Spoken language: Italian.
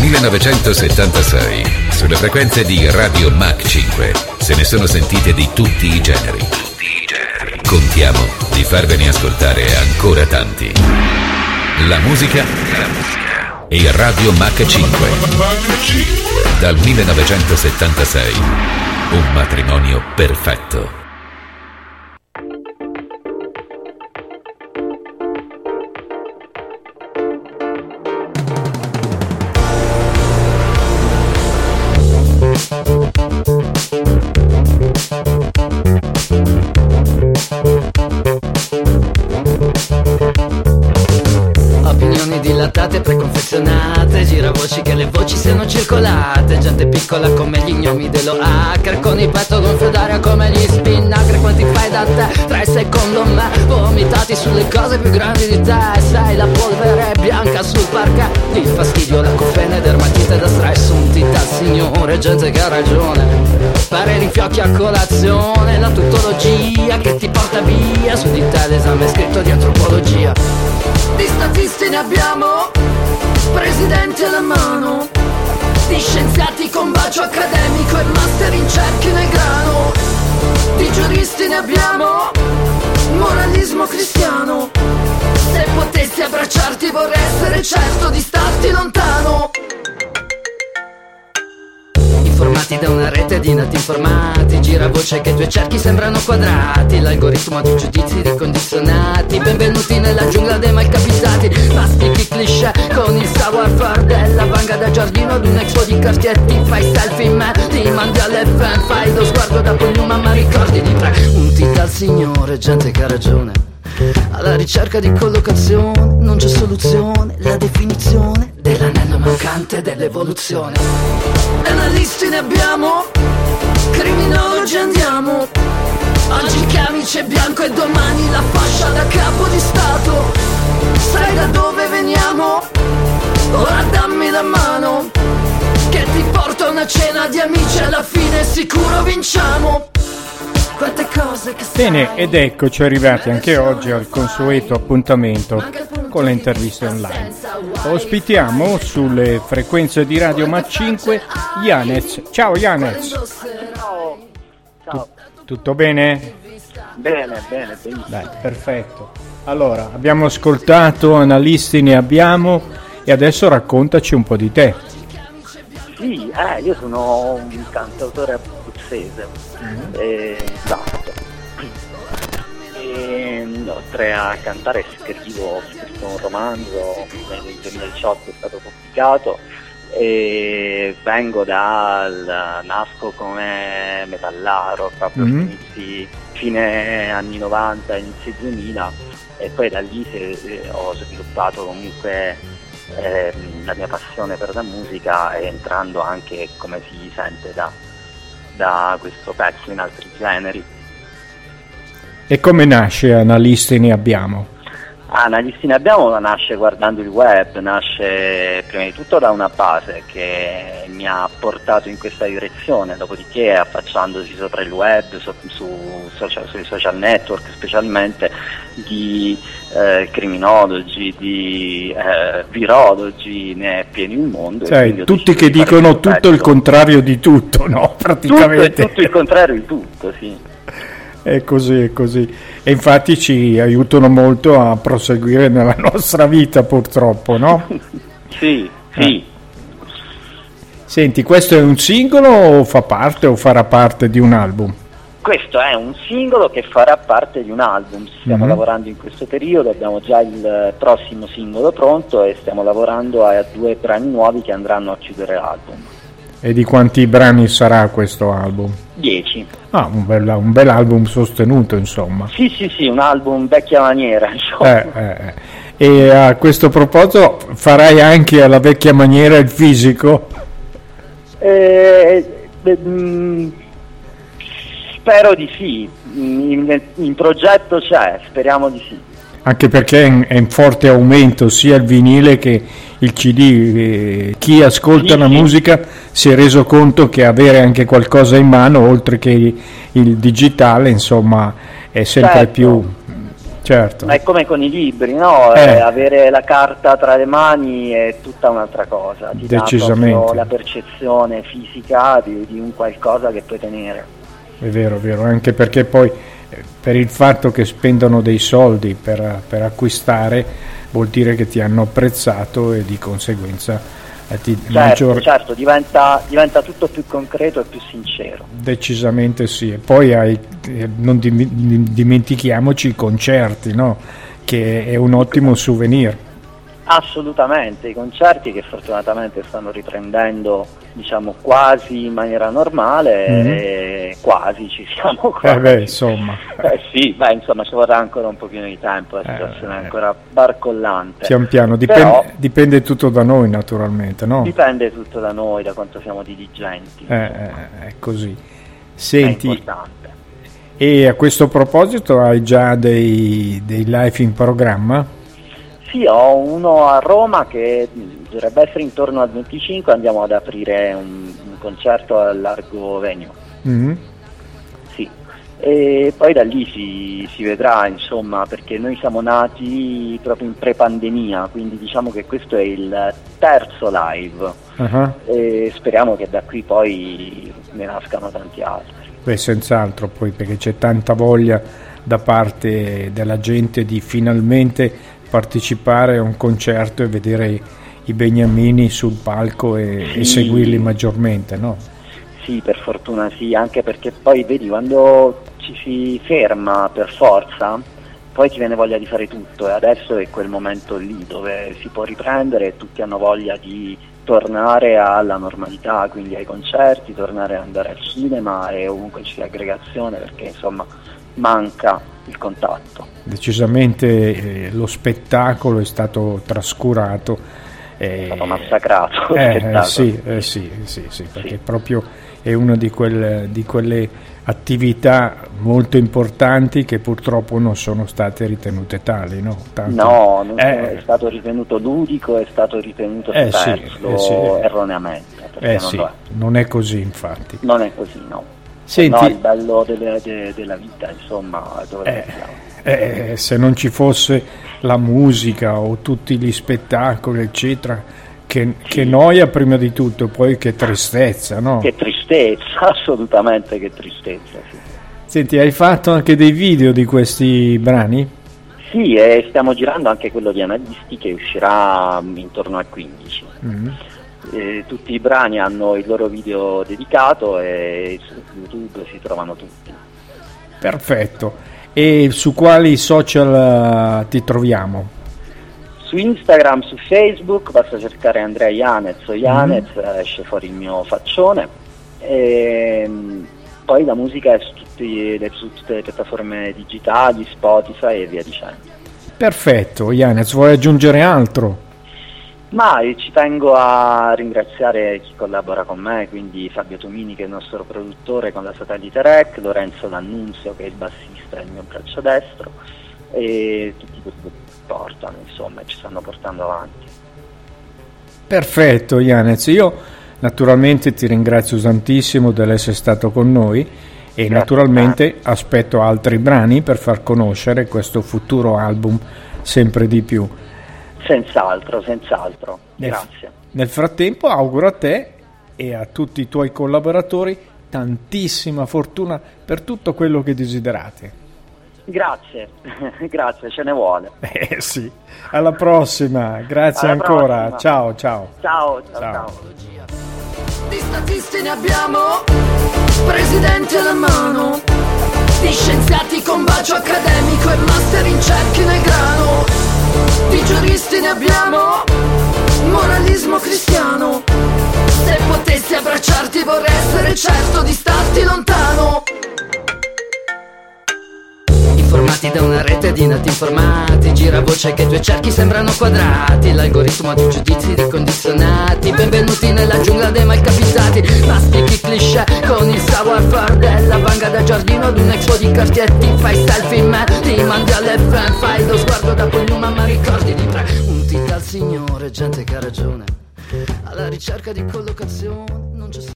1976, sulle frequenze di Radio Mach 5, se ne sono sentite di tutti i generi. Contiamo di farvene ascoltare ancora tanti. La musica e Radio Mach 5. Dal 1976, un matrimonio perfetto. Opinioni dilatate, preconfezionate, giravoci che le voci siano circolate, gente piccola come gli gnomi dello hacker, con il petto gonfio d'aria come gli spinacre. Quanti fai da te, 3 secondo me, vomitati sulle cose più grandi di te. Sei la polvere bianca sul parquet, il fastidio, la cofene, dermatite da stress, unti dal signore, gente che ha ragione, pareri infiocchi a colazione, la tuttologia che ti porta via, su di te l'esame scritto di antropologia. Di statisti ne abbiamo, presidenti alla mano, di scienziati con bacio accademico e master in cerchi nel grano, di giuristi ne abbiamo, moralismo cristiano. Se potessi abbracciarti vorrei essere certo di starti lontano. Informati da una rete di nati informati, gira voce che i tuoi cerchi sembrano quadrati, l'algoritmo di giudizi ricondizionati. Benvenuti nella giungla dei malcapitati, mastichi cliché con il savoir-faire della vanga da giardino ad un expo di Cartier. Ti fai selfie in me, ti mandi alle fan, fai lo sguardo da Pogliuma ma ricordi di tre. Unti dal signore, gente che ha ragione, alla ricerca di collocazione, non c'è soluzione, la definizione dell'anello mancante dell'evoluzione. Analisti ne abbiamo, criminologi andiamo, oggi il camice è bianco e domani la fascia da capo di stato. Sai da dove veniamo? Ora dammi la mano, che ti porto a una cena di amici, alla fine sicuro vinciamo. Quante cose che bene, ed eccoci arrivati anche oggi al consueto appuntamento con le interviste online. Ospitiamo sulle frequenze di Radio Mach 5 Yanez. Ciao Yanez. Ciao. Tutto bene? Bene, benissimo. Dai, perfetto. Allora, abbiamo ascoltato Analisti ne abbiamo e adesso raccontaci un po' di te. Sì, io sono un cantautore abruzzese, esatto. E oltre a cantare ho scritto un romanzo, nel 2018 è stato pubblicato, e nasco come metallaro proprio fine anni 90, inizio 2000, e poi da lì ho sviluppato comunque la mia passione per la musica, entrando anche, come si sente, da questo pezzo in altri generi. E come nasce Analisti ne abbiamo? Analisti ne abbiamo nasce guardando il web, nasce prima di tutto da una base che mi ha portato in questa direzione, dopodiché affacciandosi sopra il web, sui social network specialmente, di criminologi, di virologi, ne è pieno il mondo. Cioè, tutti che dicono tutto il contrario di tutto, no? Praticamente. Tutto il contrario di tutto, sì. È così, è così. E infatti ci aiutano molto a proseguire nella nostra vita, purtroppo, no? Sì. Senti, questo è un singolo o fa parte o farà parte di un album? Questo è un singolo che farà parte di un album. Stiamo lavorando in questo periodo, abbiamo già il prossimo singolo pronto e stiamo lavorando a 2 brani nuovi che andranno a chiudere l'album. E di quanti brani sarà questo album? 10. Un bel album sostenuto, insomma. Sì, un album vecchia maniera, insomma. E a questo proposito, farai anche alla vecchia maniera il fisico? Spero di sì, in progetto c'è, speriamo di sì. Anche perché è in forte aumento sia il vinile che il CD. Chi ascolta la musica si è reso conto che avere anche qualcosa in mano, oltre che il digitale, insomma, è sempre più Certo. Ma è come con i libri, no? Avere la carta tra le mani è tutta un'altra cosa, ti dà proprio la percezione fisica di un qualcosa che puoi tenere. È vero, anche perché poi per il fatto che spendono dei soldi per acquistare vuol dire che ti hanno apprezzato e di conseguenza certo, diventa tutto più concreto e più sincero. Decisamente sì. E poi non dimentichiamoci i concerti, no? Che è un ottimo souvenir. Assolutamente, i concerti che fortunatamente stanno riprendendo, diciamo, quasi in maniera normale, e quasi ci siamo quasi. Insomma. Insomma ci vorrà ancora un pochino di tempo, la situazione è ancora barcollante. Pian piano, dipende tutto da noi naturalmente, no? Dipende tutto da noi, da quanto siamo diligenti. È così. Senti, è importante. E a questo proposito hai già dei live in programma? Sì, ho uno a Roma che dovrebbe essere intorno al 25, andiamo ad aprire un concerto al Largo Venio. Sì, e poi da lì si vedrà, insomma, perché noi siamo nati proprio in pre-pandemia, quindi diciamo che questo è il terzo live e speriamo che da qui poi ne nascano tanti altri. Senz'altro, poi, perché c'è tanta voglia da parte della gente di finalmente partecipare a un concerto e vedere i beniamini sul palco e seguirli maggiormente, no? Sì, per fortuna sì, anche perché poi vedi, quando ci si ferma per forza poi ti viene voglia di fare tutto, e adesso è quel momento lì dove si può riprendere e tutti hanno voglia di tornare alla normalità, quindi ai concerti, tornare ad andare al cinema e ovunque ci sia aggregazione, perché insomma manca il contatto. Decisamente lo spettacolo è stato trascurato, è stato massacrato. Sì, perché proprio è una di quelle attività molto importanti che purtroppo non sono state ritenute tali, no? È stato ritenuto ludico, è stato ritenuto superfluo erroneamente, perché non è così, infatti. Non è così, no. Senti, il bello della vita, insomma, dove siamo. Se non ci fosse la musica o tutti gli spettacoli, eccetera, che noia prima di tutto, poi che tristezza, no? Che tristezza, assolutamente, che tristezza, sì. Senti, hai fatto anche dei video di questi brani? Sì, e stiamo girando anche quello di Analisti, che uscirà intorno al 15. Tutti i brani hanno il loro video dedicato e su YouTube si trovano tutti. Perfetto. E su quali social ti troviamo? Su Instagram, su Facebook, basta cercare Andrea Yanez o Yanez, esce fuori il mio faccione. E poi la musica è su tutte le piattaforme digitali, Spotify e via dicendo. Perfetto. Yanez, vuoi aggiungere altro? Ma ci tengo a ringraziare chi collabora con me, quindi Fabio Tomini, che è il nostro produttore con la Satellite Rec, Lorenzo D'Annunzio, che è il bassista e il mio braccio destro, e tutti quelli che portano, insomma, ci stanno portando avanti. Perfetto, Yanez, io naturalmente ti ringrazio tantissimo dell'essere stato con noi e grazie. Naturalmente aspetto altri brani per far conoscere questo futuro album sempre di più. Senz'altro, grazie. Nel frattempo auguro a te e a tutti i tuoi collaboratori tantissima fortuna per tutto quello che desiderate. Grazie, ce ne vuole. Sì, alla prossima, grazie alla ancora. Prossima. Ciao. Di statisti ne abbiamo, presidente alla mano, di scienziati con bacio accademico e master in cerchi nel grano, di giuristi ne abbiamo, moralismo cristiano. Se potessi abbracciarti vorrei essere certo di starti lontano. Informati da una rete di nati informati, gira voce che i tuoi cerchi sembrano quadrati, l'algoritmo di giudizi ricondizionati. Benvenuti nella giungla dei malcapitati, mastichi cliché con il savoir-faire della vanga da giardino ad un expo di cartietti. Fai selfie in me, ti mandi all'FM, fai lo sguardo da cognome ma ricordi di preunti dal Signore, gente che ha ragione, alla ricerca di collocazione non c'è